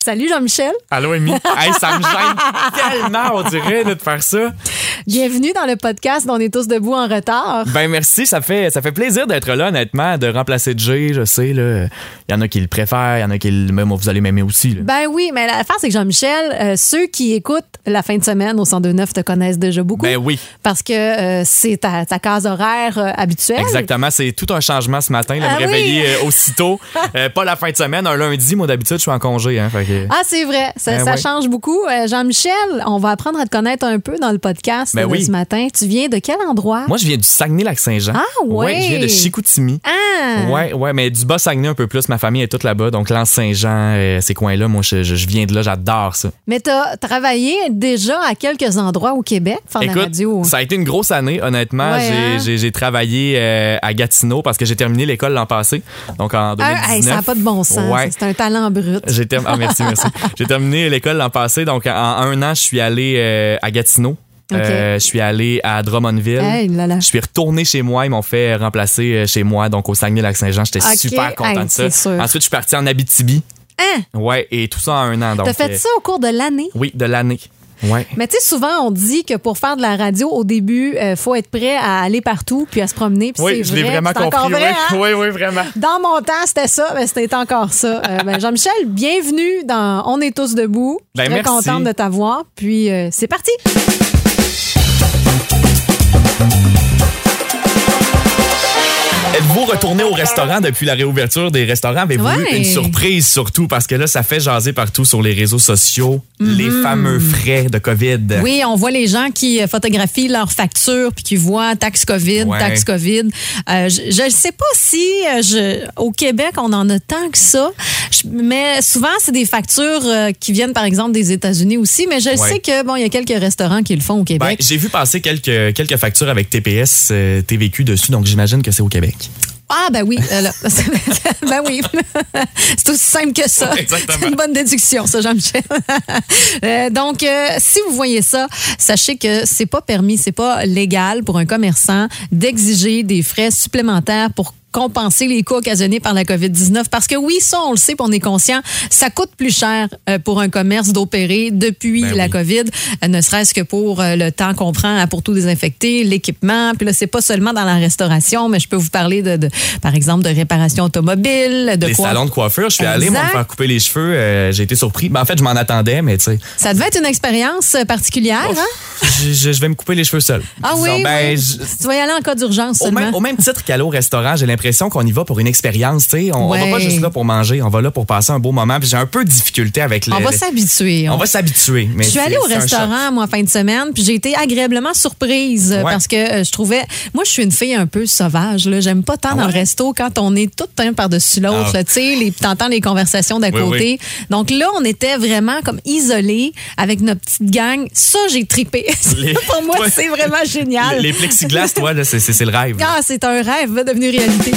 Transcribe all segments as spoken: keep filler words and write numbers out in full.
Salut Jean-Michel. Allô, Amy. Hey, ça me gêne tellement, on dirait, de faire ça. Bienvenue dans le podcast dont on est tous debout en retard. Ben merci, ça fait, ça fait plaisir d'être là, honnêtement, de remplacer Jay, je sais, là. Il y en a qui le préfèrent, il y en a qui le même, vous allez m'aimer aussi, là. Ben oui, mais l'affaire, c'est que Jean-Michel, euh, ceux qui écoutent la fin de semaine au cent deux neuf te connaissent déjà beaucoup. Ben oui. Parce que euh, c'est ta, ta case horaire euh, habituelle. Exactement, c'est tout un changement ce matin, là, Ah me réveiller oui. euh, aussitôt. euh, pas la fin de semaine, un lundi, moi d'habitude, je suis en congé, hein, fait que... Ah, c'est vrai, ça, Ben ça oui. change beaucoup. Euh, Jean-Michel, on va apprendre à te connaître un peu dans le podcast Ben de oui. ce matin. Tu viens de quel endroit? Moi, je viens du Saguenay-Lac-Saint-Jean. Ah, ouais. Ouais, je viens de Chicoutimi. Ah! Ouais, ouais, mais du Bas-Saguenay un peu plus. Ma famille est toute là-bas. Donc, l'Anse-Saint-Jean, euh, ces coins-là, moi, je, je, je viens de là. J'adore ça. Mais tu as travaillé déjà à quelques endroits au Québec, faire de la Écoute, radio. ça a été une grosse année, honnêtement. Ouais, j'ai, hein? j'ai, j'ai travaillé euh, à Gatineau parce que j'ai terminé l'école l'an passé. Donc, en deux mille dix-neuf. Ah, hey, ça n'a pas de bon sens. Ouais. C'est un talent brut. J'ai term- ah, merci, merci. J'ai terminé l'école l'an passé. Donc, en un an, je suis allé euh, à Gatineau. OK. Euh, je suis allé à Drummondville. Hey, là, là. Je suis retourné chez moi. Ils m'ont fait remplacer euh, chez moi, donc au Saguenay-Lac-Saint-Jean. J'étais OK. super content Hey, de ça. c'est sûr. Ensuite, je suis parti en Abitibi. Hein? Ouais, et tout ça en un an. Donc, T'as fait euh, ça au cours de l'année? Oui, de l'année. Ouais. Mais tu sais, souvent, on dit que pour faire de la radio, au début, il faut être prêt à aller partout puis à se promener. Puis Oui, c'est je l'ai vrai, vraiment c'est encore compris. vrai, oui. hein? oui, oui, vraiment. Dans mon temps, c'était ça, mais c'était encore ça. Euh, ben, Jean-Michel, bienvenue dans On est tous debout. Je suis Ben, très merci. contente de t'avoir. Puis, euh, c'est parti! Êtes-vous retourné au restaurant depuis la réouverture des restaurants? Avez-vous Ouais. eu une surprise surtout? Parce que là, ça fait jaser partout sur les réseaux sociaux. Les fameux frais de COVID. Oui, on voit les gens qui euh, photographient leurs factures puis qui voient taxe COVID, Ouais. taxe COVID. Euh, je ne sais pas si euh, je, au Québec, on en a tant que ça, Je- mais souvent, c'est des factures euh, qui viennent, par exemple, des États-Unis aussi. Mais je Ouais. sais que bon, il y a quelques restaurants qui le font au Ben, Québec. j'ai vu passer quelques, quelques factures avec T P S, euh, T V Q dessus, donc j'imagine que c'est au Québec. Ah, ben oui. euh, là. ben oui. C'est aussi simple que ça. Exactement. C'est une bonne déduction, ça, Jean-Michel. Euh, donc, euh, si vous voyez ça, sachez que c'est pas permis, c'est pas légal pour un commerçant d'exiger des frais supplémentaires pour compenser les coûts occasionnés par la COVID dix-neuf. Parce que oui, ça, on le sait, puis on est conscient, ça coûte plus cher euh, pour un commerce d'opérer depuis Ben la oui. COVID, euh, ne serait-ce que pour euh, le temps qu'on prend à pour tout désinfecter, l'équipement. Puis là, c'est pas seulement dans la restauration, mais je peux vous parler, de, de par exemple, de réparation automobile, de Les quoi. salons de coiffure, je suis allé, moi, me Exact. faire couper les cheveux. euh, j'ai été surpris. Ben, en fait, je m'en attendais, mais tu sais, Ça devait être une expérience euh, particulière, hein? je, je- je vais me couper les cheveux seul. Ah oui, Disons, ben, oui. je- Tu vas y aller en cas d'urgence Au seulement. même, au même titre qu'aller au restaurant, j'ai l'impression qu'on y va pour une expérience. tu sais. On, on va Ouais. pas juste là pour manger, on va là pour passer un beau moment. Puis j'ai un peu de difficulté avec les. On va les- s'habituer. on va s'habituer. mais Je suis c'est- allée au c'est un restaurant, moi, en fin de semaine, puis j'ai été agréablement surprise euh, Ouais. parce que euh, je trouvais... Moi, je suis une fille un peu sauvage. Là. J'aime pas tant Ah dans le ouais? resto quand on est tout un par-dessus l'autre. Ah. là, Tu sais, les- t'entends les conversations d'à Oui, côté. Donc là, on était vraiment comme isolés avec notre petite gang. Ça, j'ai tripé. Les- Pour moi, Ouais. c'est vraiment génial. Les, les plexiglas, toi, là, c'est, c'est, c'est le rêve. là. Ah, c'est un rêve devenu réalité.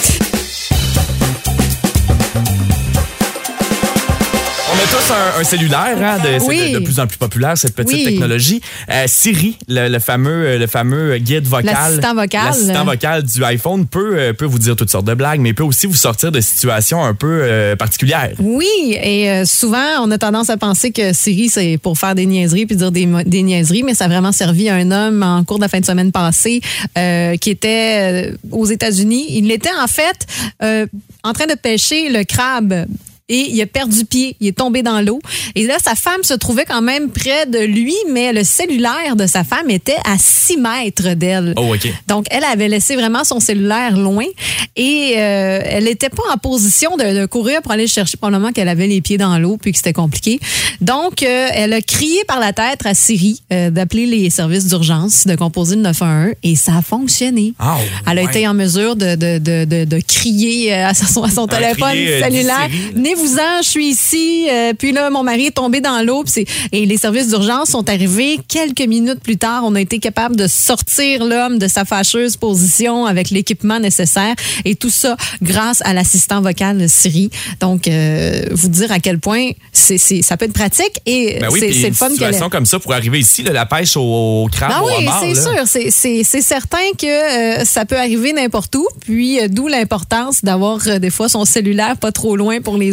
On a tous un, un cellulaire, hein, de, c'est Oui. de, de plus en plus populaire, cette petite Oui. technologie. Euh, Siri, le, le fameux, le fameux guide vocal. L'assistant vocal. L'assistant vocal du iPhone peut, euh, peut vous dire toutes sortes de blagues, mais peut aussi vous sortir de situations un peu euh, particulières. Oui, et euh, souvent, on a tendance à penser que Siri, c'est pour faire des niaiseries puis dire des, mo- des niaiseries, mais ça a vraiment servi à un homme en cours de la fin de semaine passée euh, qui était euh, aux États-Unis. Il était en fait euh, en train de pêcher le crabe. Et il a perdu pied, il est tombé dans l'eau. Et là, sa femme se trouvait quand même près de lui, mais le cellulaire de sa femme était à six mètres d'elle. Oh, OK. Donc, elle avait laissé vraiment son cellulaire loin et euh, elle n'était pas en position de, de courir pour aller le chercher, probablement qu'elle avait les pieds dans l'eau puis que c'était compliqué. Donc, euh, elle a crié par la tête à Siri euh, d'appeler les services d'urgence, de composer le neuf un un et ça a fonctionné. Oh, Elle a ouais. été en mesure de, de, de, de, de crier à son, à son Un téléphone crier, euh, cellulaire. dit Siri, là. Venez-vous-en, je suis ici. Euh, puis là, mon mari est tombé dans l'eau. puis c'est- Et les services d'urgence sont arrivés quelques minutes plus tard. On a été capable de sortir l'homme de sa fâcheuse position avec l'équipement nécessaire. Et tout ça grâce à l'assistant vocal Siri. Donc, euh, vous dire à quel point c'est, c'est, ça peut être pratique et Ben oui, c'est, puis c'est le une fun qu'elle situation comme ça pour arriver ici, là, la pêche au, au crabe, ah au oui, homard, c'est là. sûr. C'est, c'est, c'est certain que euh, ça peut arriver n'importe où. Puis, euh, d'où l'importance d'avoir euh, des fois son cellulaire pas trop loin pour les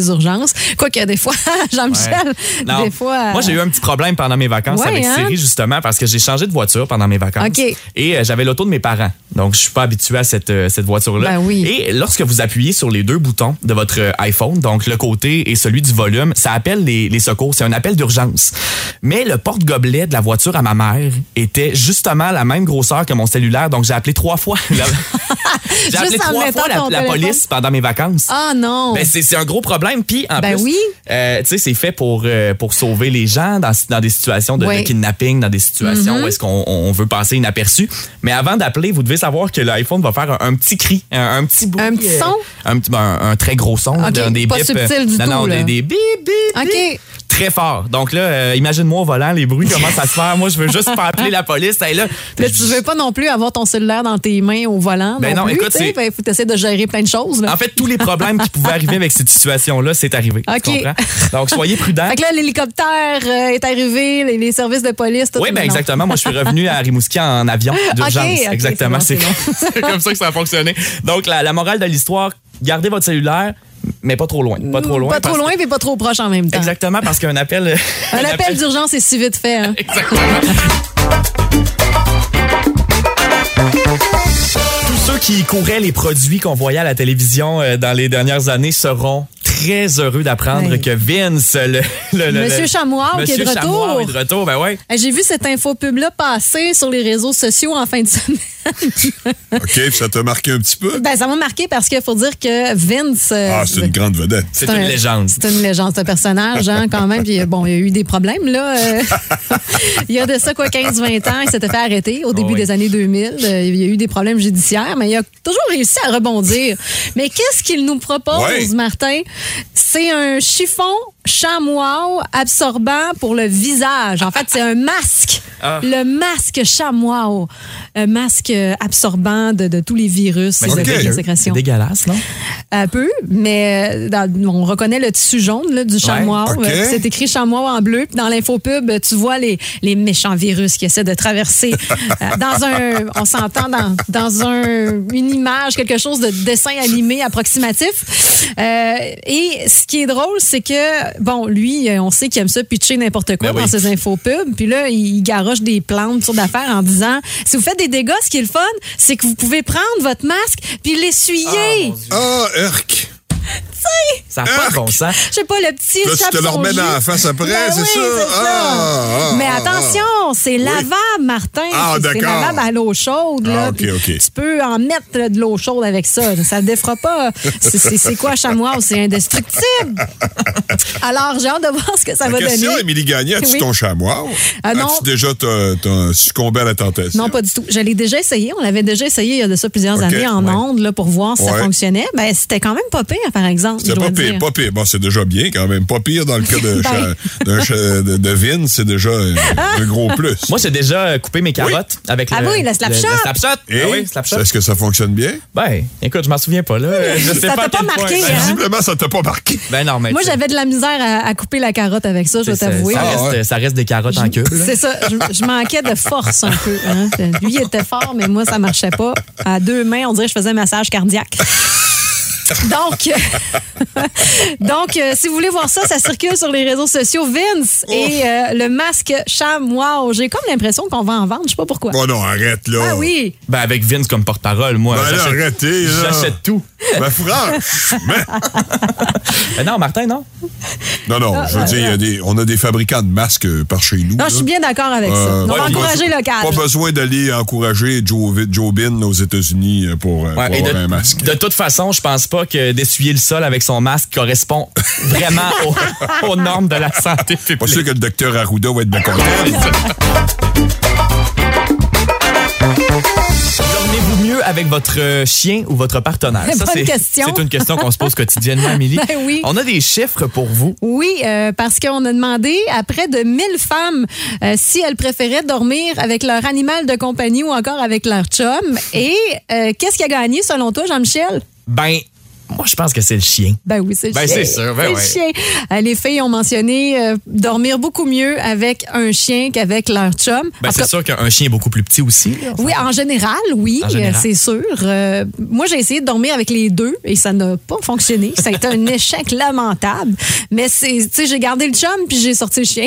urgences. Quoique, des fois, Jean-Michel, ouais. des fois... Moi, j'ai eu un petit problème pendant mes vacances ouais, avec hein? Siri, justement, parce que j'ai changé de voiture pendant mes vacances. Okay. Et euh, j'avais l'auto de mes parents. Donc, je suis pas habitué à cette, euh, cette voiture-là. Ben oui. Et lorsque vous appuyez sur les deux boutons de votre euh, iPhone, donc le côté et celui du volume, ça appelle les, les secours. C'est un appel d'urgence. Mais le porte-gobelet de la voiture à ma mère était justement la même grosseur que mon cellulaire. Donc, j'ai appelé trois fois. La... j'ai appelé trois fois la, la police pendant mes vacances. Ah non! Ben, c'est, c'est un gros problème. Puis, en ben plus, oui. euh, tu sais, c'est fait pour, euh, pour sauver les gens dans, dans des situations de, oui. de kidnapping, dans des situations mm-hmm. où est-ce qu'on on veut passer inaperçu. Mais avant d'appeler, vous devez savoir que l'iPhone va faire un, un petit cri, un, un petit bruit. Un petit son? Euh, un, un, un très gros son. Okay. Des pas bips, subtil du non, tout. Non, là. des, des bip, bip, OK. bip. Très fort. Donc là, euh, imagine-moi au volant, les bruits commencent à se faire. Moi, je veux juste pas appeler la police. Hey, là, là, tu veux pas non plus avoir ton cellulaire dans tes mains au volant. Ben non, non plus, écoute, c'est... Ben, faut essayer de gérer plein de choses. Là. En fait, tous les problèmes qui pouvaient arriver avec cette situation-là, c'est arrivé. OK. Tu comprends? Donc, soyez prudents. Fait que là, l'hélicoptère euh, est arrivé, les, les services de police, tout. Oui, ben exactement. Moi, je suis revenu à Rimouski en avion d'urgence. Okay, okay, exactement. C'est, bon, c'est, c'est, bon. c'est comme ça que ça a fonctionné. Donc, la, la morale de l'histoire, gardez votre cellulaire, mais pas trop loin. Pas trop loin. Pas trop loin, mais pas trop proche en même temps. Exactement, parce qu'un appel... Un, un appel, appel d'urgence est si vite fait. Hein? Exactement. Tous ceux qui couraient les produits qu'on voyait à la télévision euh, dans les dernières années seront très heureux d'apprendre oui. que Vince, le, le, le Monsieur Chamois, qui est de retour. Chamois est de retour, ben ouais. J'ai vu cette infopub-là passer sur les réseaux sociaux en fin de semaine. OK, puis ça t'a marqué un petit peu? Ben, ça m'a marqué parce qu'il faut dire que Vince... Ah, c'est une grande vedette. C'est, c'est une un, légende. C'est une légende, c'est un personnage, hein, quand même. Puis, bon, il y a eu des problèmes, là. Euh, il y a de ça, quoi, quinze vingt ans, il s'était fait arrêter au début oh oui. des années deux mille. Il y a eu des problèmes judiciaires, mais il a toujours réussi à rebondir. Mais qu'est-ce qu'il nous propose, ouais. Martin? C'est un chiffon chamois absorbant pour le visage. En fait, c'est un masque. Ah. Le masque chamois. Un masque absorbant de, de tous les virus et okay. de sécrétions. C'est dégueulasse, non? Un peu, mais dans, on reconnaît le tissu jaune là, du chamois. Ouais. Okay. C'est écrit chamois en bleu. Puis dans l'infopub, tu vois les, les méchants virus qui essaient de traverser dans un... On s'entend dans, dans un, une image, quelque chose de dessin animé approximatif. Euh, et ce qui est drôle, c'est que, bon, lui, on sait qu'il aime ça pitcher n'importe quoi ben dans oui. ses infopubs. Puis là, il garoche des plantes sur d'affaires en disant, si vous faites des dégâts, ce qui est le fun, c'est que vous pouvez prendre votre masque puis l'essuyer. Ah, oh, Urk! T'sais, ça n'a pas de bon sens. Je sais pas, le petit là, tu te le remets dans la face après, ben c'est, oui, ça? c'est ça? Ah, ah, Mais attention, ah, c'est lavable, oui. Martin. Ah, c'est, d'accord. C'est lavable à l'eau chaude. Là, ah, okay, okay. Tu peux en mettre là, de l'eau chaude avec ça. Ça ne défera pas. C'est, c'est, c'est quoi, chamois? C'est indestructible. Alors, j'ai hâte de voir ce que ça la va question, donner. Émilie Gagné, as-tu oui. ton chamois? Euh, non. As-tu déjà t'as, t'as succombé à la tentation? Non, pas du tout. Je l'ai déjà essayé. On l'avait déjà essayé il y a de ça plusieurs okay. années en ouais. ondes là, pour voir si ouais. ça fonctionnait. Ben, c'était quand même pas pire, par exemple. C'était pas pire, pas pire. Bon, c'est déjà bien quand même. Pas pire dans le cas de, ben. d'un cha, de, de Vince, c'est déjà un, un gros plus. Moi, j'ai déjà coupé mes carottes oui. avec ah le, oui, le Slapshot. Le, le Slapshot. Et ah oui, Slapshot. Est-ce que ça fonctionne bien? Ben, écoute, je m'en souviens pas. Là. Je sais ça pas t'a pas marqué, hein? Visiblement, ça t'a pas marqué. Ben non, mais moi, j'avais de la misère à, à couper la carotte avec ça, je dois t'avouer. Ça, ah, reste, ouais. ça reste des carottes je, en cube. C'est ça. Je, je manquais de force un peu. Hein. Lui, il était fort, mais moi, ça marchait pas. À deux mains, on dirait que je faisais un massage cardiaque. Donc, donc euh, si vous voulez voir ça, ça circule sur les réseaux sociaux. Vince oh. et euh, le masque chamois. J'ai comme l'impression qu'on va en vendre. Je sais pas pourquoi. Oh non, arrête là. Ah oui. Ben avec Vince comme porte-parole, moi. Ben là, arrêtez. Là. J'achète tout. Ben franchement. Ben non, Martin, non. Non, non. Ah, je veux ben, dire, y a des, on a des fabricants de masques par chez nous. Non, je suis bien d'accord avec euh, ça. On va encourager le local. Pas besoin d'aller encourager Joe, Joe Bin aux États-Unis pour, ouais, pour avoir de, un masque. De toute façon, je pense pas que d'essuyer le sol avec son masque correspond vraiment aux, aux normes de la santé publique. Pas sûr que le docteur Arruda va être d'accord. Dormez-vous mieux avec votre chien ou votre partenaire? Ça, c'est, question. c'est une question qu'on se pose quotidiennement, Amélie. Ben oui. On a des chiffres pour vous. Oui, euh, parce qu'on a demandé à près de mille femmes euh, si elles préféraient dormir avec leur animal de compagnie ou encore avec leur chum. Et euh, qu'est-ce qui a gagné selon toi, Jean-Michel? Ben, Moi, je pense que c'est le chien. Ben oui, c'est le ben, chien. c'est sûr, ben c'est ouais. le chien. Euh, les filles ont mentionné euh, dormir beaucoup mieux avec un chien qu'avec leur chum. Ben, c'est cas, sûr qu'un chien est beaucoup plus petit aussi. Là, oui, en général, oui, en général. Euh, c'est sûr. Euh, moi, j'ai essayé de dormir avec les deux et ça n'a pas fonctionné. Ça a été un échec lamentable. Mais c'est, tu sais, j'ai gardé le chum puis j'ai sorti le chien.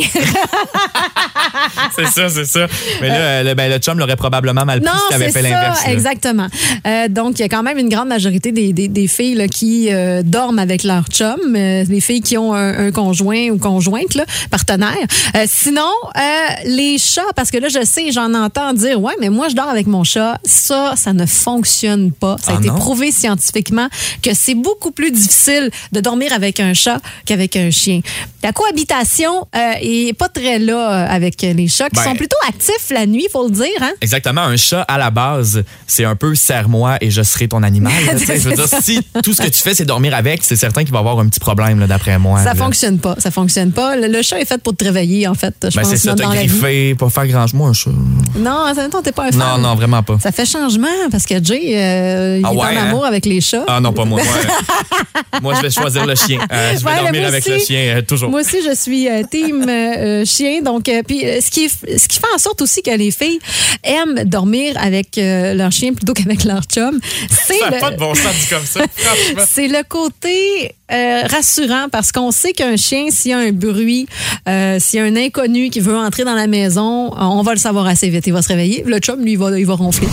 c'est ça, c'est ça. Mais là, euh, le, ben, le chum l'aurait probablement mal pris non, si t'avais fait ça, l'inverse. Là. Exactement. Euh, donc, il y a quand même une grande majorité des, des, des filles là, qui euh, dorment avec leur chum, euh, les filles qui ont un, un conjoint ou conjointe, là, partenaire. Euh, sinon, euh, les chats, parce que là, je sais, j'en entends dire, ouais, mais moi, je dors avec mon chat. Ça, ça ne fonctionne pas. Ça a ah, été non? prouvé scientifiquement que c'est beaucoup plus difficile de dormir avec un chat qu'avec un chien. La cohabitation euh, est pas très là avec les chats, qui ben, sont plutôt actifs la nuit, il faut le dire. Hein? Exactement. Un chat, à la base, c'est un peu serre-moi et je serai ton animal. Là, je veux dire, si tout ce que tu fais, c'est dormir avec, c'est certain qu'il va y avoir un petit problème, là, d'après moi. Ça là. fonctionne pas. Ça fonctionne pas. Le, le chat est fait pour te réveiller, en fait. Je ben, pense, c'est ça, dans t'as la griffé, pas faire grand moi un chat. Non, ça ne t'es pas un fan. Non, non, vraiment pas. Ça fait changement parce que Jay, euh, il ah, est ouais, en hein? amour avec les chats. Ah non, pas moi. Moi, moi je vais choisir le chien. Euh, je vais Ouais, dormir avec aussi, le chien, euh, toujours. Moi aussi, je suis euh, team euh, chien. Donc, euh, puis, euh, ce qui, ce qui fait en sorte aussi que les filles aiment dormir avec euh, leur chien plutôt qu'avec leur chum, c'est ça n'a le... pas de bon sens dit comme ça, franchement. C'est le côté euh, rassurant parce qu'on sait qu'un chien, s'il y a un bruit, euh, s'il y a un inconnu qui veut entrer dans la maison, on va le savoir assez vite. Il va se réveiller. Le chum, lui, il va, il va ronfler.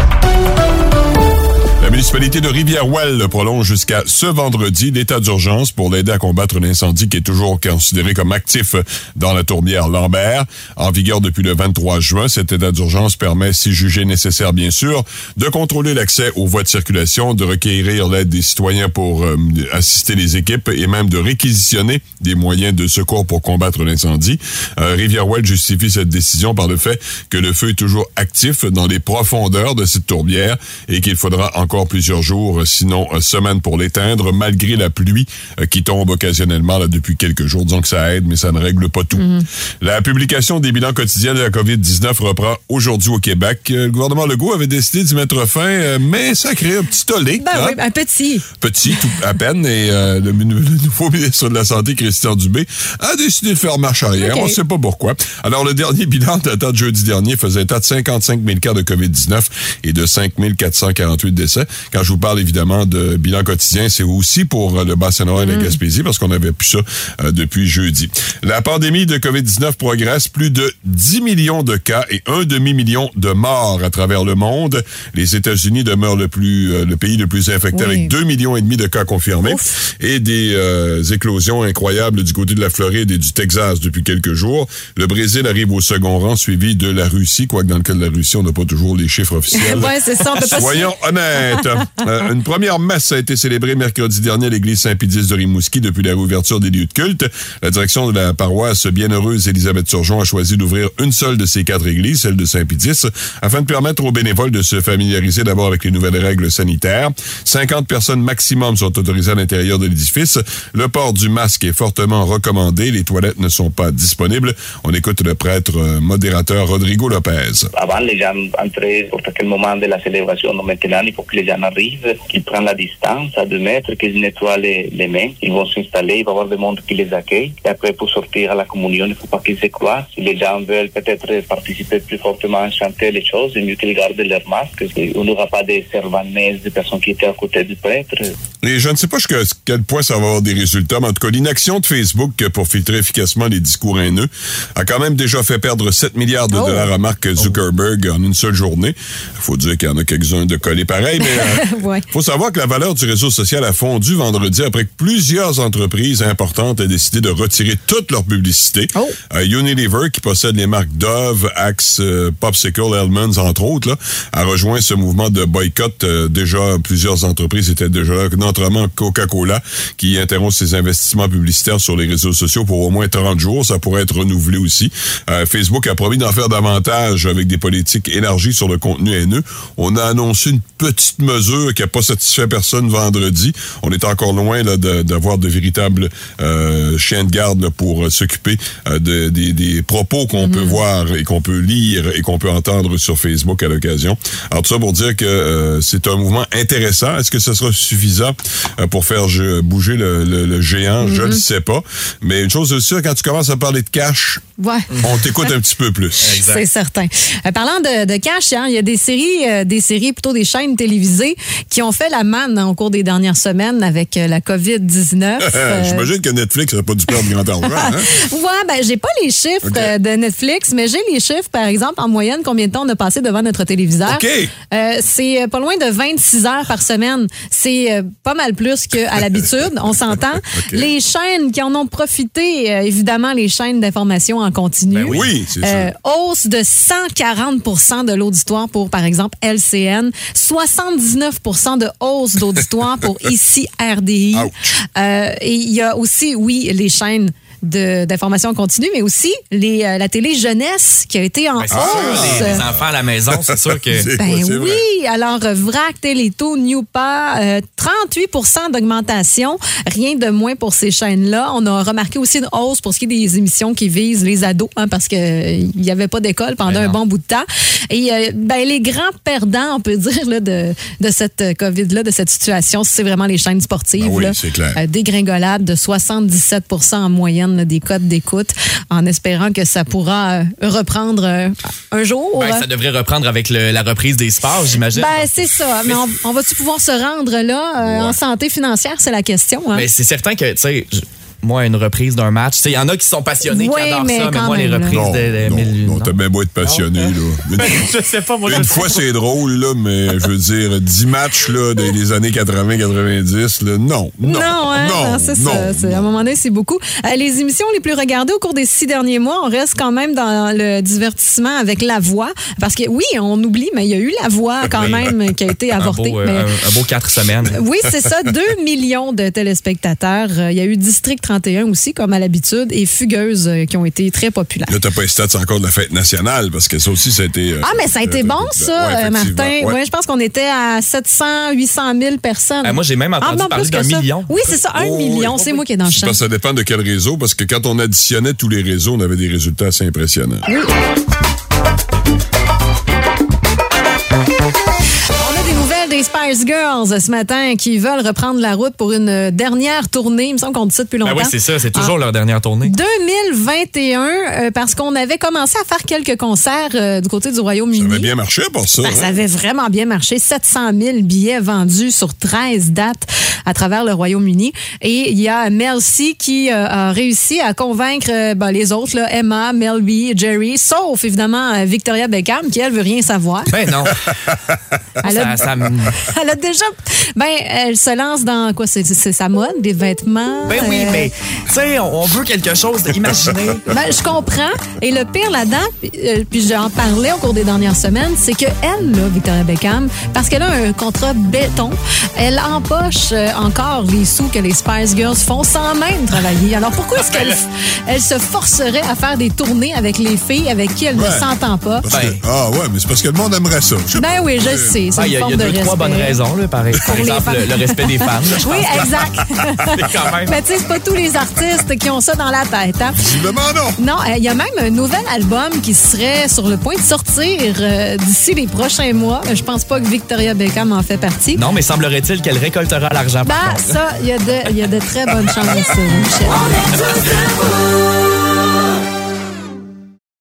La municipalité de Rivière-Ouelle prolonge jusqu'à ce vendredi l'état d'urgence pour l'aider à combattre l'incendie qui est toujours considéré comme actif dans la tourbière Lambert. En vigueur depuis le vingt-trois juin, cet état d'urgence permet, si jugé nécessaire bien sûr, de contrôler l'accès aux voies de circulation, de requérir l'aide des citoyens pour euh, assister les équipes et même de réquisitionner des moyens de secours pour combattre l'incendie. Euh, Rivière-Ouelle justifie cette décision par le fait que le feu est toujours actif dans les profondeurs de cette tourbière et qu'il faudra encore plusieurs jours, sinon semaines pour l'éteindre, malgré la pluie euh, qui tombe occasionnellement là, depuis quelques jours. Disons que ça aide, mais ça ne règle pas tout. Mm-hmm. La publication des bilans quotidiens de la covid dix-neuf reprend aujourd'hui au Québec. Le gouvernement Legault avait décidé d'y mettre fin, euh, mais ça a créé un petit tollé. Ben hein? oui, un petit. Petit, tout à peine. Et euh, le, le nouveau ministre de la Santé, Christian Dubé, a décidé de faire marche arrière. Okay. On ne sait pas pourquoi. Alors, le dernier bilan datant de jeudi dernier faisait état de cinquante-cinq mille cas de covid dix-neuf et de cinq mille quatre cent quarante-huit décès. Quand je vous parle évidemment de bilan quotidien, c'est aussi pour le Bas-Saint-Laurent et la Gaspésie parce qu'on avait plus ça euh, depuis jeudi. La pandémie de covid dix-neuf progresse, plus de dix millions de cas et un demi-million de morts à travers le monde. Les États-Unis demeurent le plus euh, le pays le plus infecté oui. avec deux millions et demi de cas confirmés. Ouf. Et des euh, éclosions incroyables du côté de la Floride et du Texas depuis quelques jours. Le Brésil arrive au second rang, suivi de la Russie, quoique dans le cas de la Russie, on n'a pas toujours les chiffres officiels. ouais, c'est ça, on peut pas Soyons honnêtes. Euh, une première messe a été célébrée mercredi dernier à l'église Saint-Pédis de Rimouski depuis la réouverture des lieux de culte. La direction de la paroisse bienheureuse Élisabeth Turgeon a choisi d'ouvrir une seule de ces quatre églises, celle de Saint-Pédis, afin de permettre aux bénévoles de se familiariser d'abord avec les nouvelles règles sanitaires. cinquante personnes maximum sont autorisées à l'intérieur de l'édifice. Le port du masque est fortement recommandé. Les toilettes ne sont pas disponibles. On écoute le prêtre modérateur Rodrigo Lopez. Avant, les gens entraient pour quel moment de la célébration. Maintenant, il faut que les gens arrivent, qu'ils prennent la distance à deux mètres, qu'ils nettoient les, les mains. Ils vont s'installer, il va y avoir des monde qui les accueille. Et après, pour sortir à la communion, il ne faut pas qu'ils se croisent. Si les gens veulent peut-être participer plus fortement à chanter les choses, c'est mieux qu'ils gardent leur masque. On n'aura pas des servanaises, des personnes qui étaient à côté du prêtre. Et je ne sais pas jusqu'à quel point ça va avoir des résultats, mais en tout cas, l'inaction de Facebook pour filtrer efficacement les discours haineux a quand même déjà fait perdre sept milliards de oh. dollars à Mark Zuckerberg oh. en une seule journée. Il faut dire qu'il y en a quelques-uns de collés pareils, mais il euh, ouais. faut savoir que la valeur du réseau social a fondu vendredi après que plusieurs entreprises importantes aient décidé de retirer toute leur publicité. Oh. Euh, Unilever, qui possède les marques Dove, Axe, euh, Popsicle, Hellmann's, entre autres, là, a rejoint ce mouvement de boycott. Euh, déjà, plusieurs entreprises étaient déjà là, notamment Coca-Cola, qui interrompt ses investissements publicitaires sur les réseaux sociaux pour au moins trente jours. Ça pourrait être renouvelé aussi. Euh, Facebook a promis d'en faire davantage avec des politiques élargies sur le contenu haineux. On a annoncé une petite mesure qui n'a pas satisfait personne vendredi. On est encore loin là, de, d'avoir de véritables euh, chiens de garde là, pour euh, s'occuper euh, de, des, des propos qu'on mm-hmm. peut voir et qu'on peut lire et qu'on peut entendre sur Facebook à l'occasion. Alors tout ça pour dire que euh, c'est un mouvement intéressant. Est-ce que ce sera suffisant euh, pour faire je, bouger le, le, le géant? Mm-hmm. Je ne sais pas. Mais une chose est sûre, quand tu commences à parler de cash, ouais. on t'écoute un petit peu plus. Exact. C'est certain. Euh, parlant de, de cash, hein, il y a des séries, euh, des séries, plutôt des chaînes télévisées qui ont fait la manne hein, au cours des dernières semaines avec euh, la covid dix-neuf. Euh... J'imagine que Netflix n'a pas dû perdre grand argent. Hein? Ouais, ben j'ai pas les chiffres okay. euh, de Netflix, mais j'ai les chiffres, par exemple, en moyenne, combien de temps on a passé devant notre téléviseur. Okay. Euh, c'est pas loin de vingt-six heures par semaine. C'est euh, pas mal plus qu'à l'habitude, on s'entend. Okay. Les chaînes qui en ont profité, euh, évidemment, les chaînes d'information en continu. Ben oui, c'est euh, ça. Hausse de cent quarante pour cent de l'auditoire pour, par exemple, L C N. soixante-dix-neuf pour cent de hausse d'auditoire pour ici R D I. Euh, et il y a aussi, oui, les chaînes de, d'information continue, mais aussi les, euh, la télé jeunesse qui a été en ben, hausse. Sûr, les, les enfants à la maison, c'est sûr que... c'est ben quoi, oui, vrai. Alors Vrac, Téléto, Newpa, euh, trente-huit pour cent d'augmentation, rien de moins pour ces chaînes-là. On a remarqué aussi une hausse pour ce qui est des émissions qui visent les ados, hein, parce qu'il n'y avait pas d'école pendant ben un bon bout de temps. Et euh, ben, les grands perdants, on peut dire, là, de, de cette COVID-là, de cette situation, c'est vraiment les chaînes sportives. Ben oui, là. c'est clair. Euh, dégringolade de soixante-dix-sept pour cent en moyenne là, des codes d'écoute, en espérant que ça pourra euh, reprendre euh, un jour. Ben, ça devrait reprendre avec le, la reprise des sports, j'imagine. Ben, c'est ça. Mais on, on va-tu pouvoir se rendre là euh, ouais. en santé financière, c'est la question. Hein? Mais c'est certain que, tu sais... Moi, une reprise d'un match. Il y en a qui sont passionnés, oui, qui adorent mais ça, mais moi, même, les reprises non, de, de non, mille... non, t'as bien beau être passionné, là. Une, je sais pas, moi, une fois, c'est drôle, là, mais je veux dire, dix matchs, là, des, des années quatre-vingts quatre-vingt-dix, là, non, non, non, hein, non, non, c'est non, ça. C'est, à un moment donné, c'est beaucoup. Euh, les émissions les plus regardées au cours des six derniers mois, on reste quand même dans le divertissement avec La Voix, parce que, oui, on oublie, mais il y a eu La Voix, quand oui. même, qui a été avortée. Un beau, mais... euh, un, un beau quatre semaines. Oui, c'est ça, deux millions de téléspectateurs. Il y a eu District trente et un aussi, comme à l'habitude, et Fugueuse euh, qui ont été très populaires. Là, t'as pas les stats encore de la fête nationale, parce que ça aussi, ça a été... Euh, ah, mais ça a été euh, bon, ça, ouais, Martin. Ouais. Ouais, je pense qu'on était à sept cents, huit cent mille personnes. Euh, moi, j'ai même entendu ah, parler d'un million. Oui, c'est ça, un oh, million. Oui. C'est moi qui est dans le champ. Ça dépend de quel réseau, parce que quand on additionnait tous les réseaux, on avait des résultats assez impressionnants. Oui. Des Spice Girls ce matin qui veulent reprendre la route pour une dernière tournée. Il me semble qu'on dit ça depuis longtemps. Ben oui, c'est ça. C'est toujours ah. leur dernière tournée. deux mille vingt et un, euh, parce qu'on avait commencé à faire quelques concerts euh, du côté du Royaume-Uni. Ça avait bien marché pour ça. Ben, hein? Ça avait vraiment bien marché. sept cent mille billets vendus sur treize dates à travers le Royaume-Uni. Et il y a Mel C qui euh, a réussi à convaincre euh, ben, les autres, là, Emma, Mel B, Jerry, sauf évidemment euh, Victoria Beckham, qui elle veut rien savoir. Ben non. Elle ça, a... ça... Elle a déjà... Ben, elle se lance dans quoi? C'est, c'est sa mode, des vêtements? Ben oui, euh... mais, tu sais, on, on veut quelque chose d'imaginer. Ben, je comprends. Et le pire là-dedans, puis, euh, puis j'en parlais au cours des dernières semaines, c'est que elle, là, Victoria Beckham, parce qu'elle a un contrat béton, elle empoche euh, encore les sous que les Spice Girls font sans même travailler. Alors, pourquoi est-ce qu'elle elle se forcerait à faire des tournées avec les filles avec qui elle ouais. ne s'entend pas? Ben. Que, ah ouais, mais c'est parce que le monde aimerait ça. Ben oui, je sais. C'est ben, une y a, forme y a de deux, respect. trois bonnes raisons, là, par, par exemple, le, le respect des femmes. Là, oui, exact. quand même. Mais tu sais, c'est pas tous les artistes qui ont ça dans la tête. Hein? Visiblement non. Non, il euh, y a même un nouvel album qui serait sur le point de sortir euh, d'ici les prochains mois. Je pense pas que Victoria Beckham en fait partie. Non, mais semblerait-il qu'elle récoltera l'argent. Ben, ça, il y, y a de très bonnes chances, Michel.